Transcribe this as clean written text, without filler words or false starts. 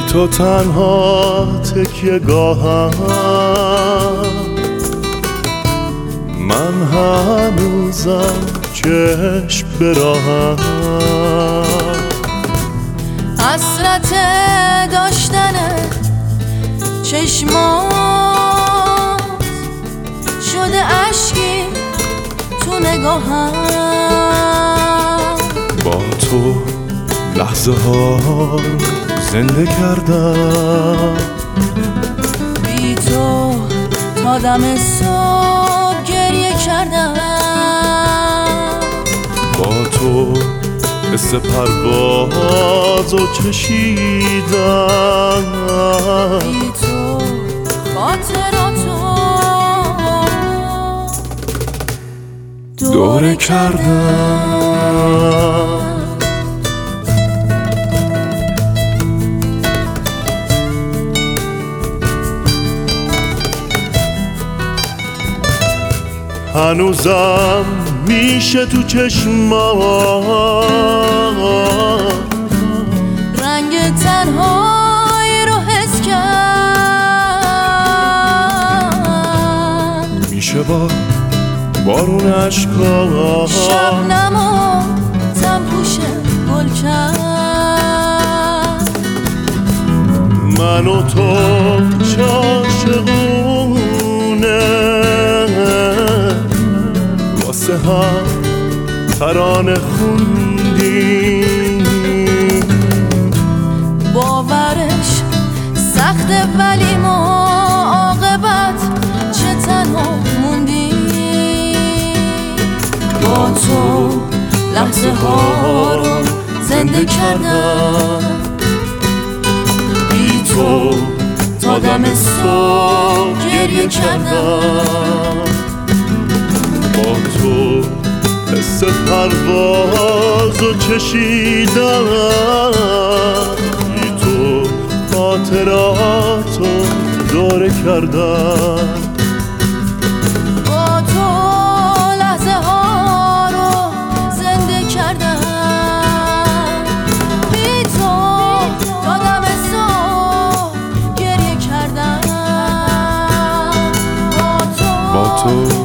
تو تنها تکیه گاهم، من هنوزم چشم به راهم. حسرت داشتن چشمات شده اشکی تو نگاهم. با تو لحظه ها زنده کردم، بی تو تا دم صبح گریه کردم. با تو حس پروازو چشیدم، بی تو خاطراتو دوره کردم. هنوزم میشه تو چشمات رنگ تنهایی رو حس کرد. میشه با بارون عشقا شبنمو تنپوش گل کرد. من و تو عاشقونه واسه هم ترانه خوندیم. باورش سخته ولی ما عاقبت چه تنها موندیم. با تو لحظه ها رو زنده کردم، بی تو تا دم صبح گریه کردم. با تو حس پروازو چشیدم، بی تو خاطراتو دوره کردم. با تو لحظه ها رو زنده کردم، بی تو تا دم صبح گریه کردم. با تو